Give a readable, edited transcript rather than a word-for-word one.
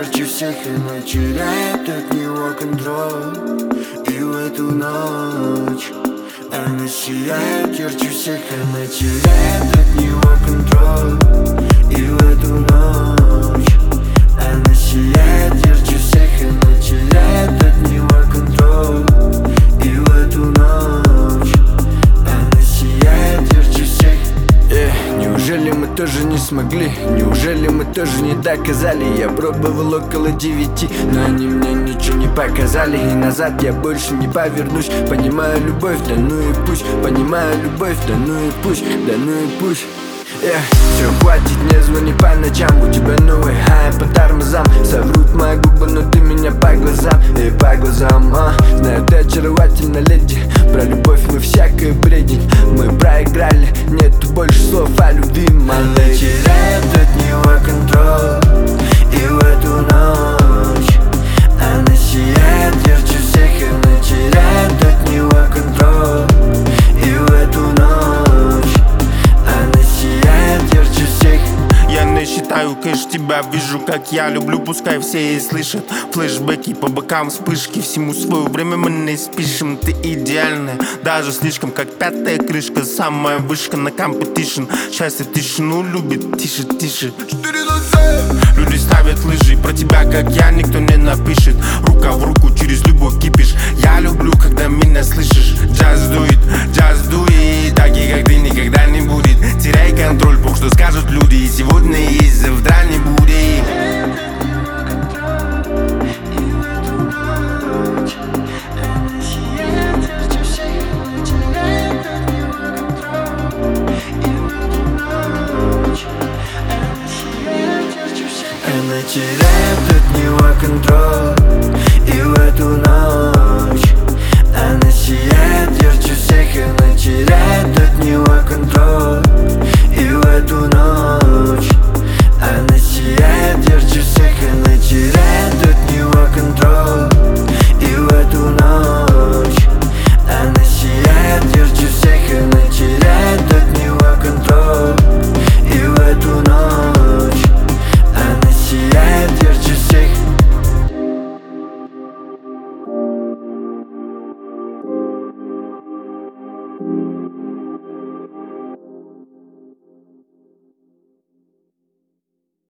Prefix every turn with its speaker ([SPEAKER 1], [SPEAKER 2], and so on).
[SPEAKER 1] ярче всех, она теряет от него контроль. И в эту ночь она сияет ярче всех, она теряет от него контроль. И в эту ночь она сияет ярче всех, она теряет от него контроль. И в эту ночь она сияет ярче всех.
[SPEAKER 2] Неужели мы тоже не смогли? Неужели мы тоже не доказали? Я пробовал около 9, но они мне ничего не показали. И назад я больше не повернусь. Понимаю любовь, да ну и пусть. Понимаю любовь, да ну и пусть. Да ну и пусть. Все, хватит, не звони по ночам. У тебя новый хай по тормозам. Соврут мои губы, но ты меня по глазам. И по глазам, знаю, ты очаровательна, леди. Про любовь мы всякое бредим. Мы проиграли, нету больше слов о любви,
[SPEAKER 1] Она теряет от него контроль. И в эту ночь она сияет ярче всех, она теряет от него контроль. И в эту ночь она сияет ярче всех.
[SPEAKER 3] Я не считаю кэш, тебя вижу, как я люблю, пускай все и слышат. Флешбеки по бокам, вспышки, всему свое время мы не спешим. Ты идеальная, даже слишком, как пятая крышка, самая вышка на компетишн. Счастье тишину любит, тише, тише. Люди ставят лыжи, про тебя, как я, никто не напишет. Рука в руку, через любовь кипишь. Я люблю, когда меня слышишь. Just do it, такие, как ты, никогда не будет. Теряй контроль, Бог, что скажут люди. И сегодня есть, завтра не будет.
[SPEAKER 1] Она теряет от него контроль.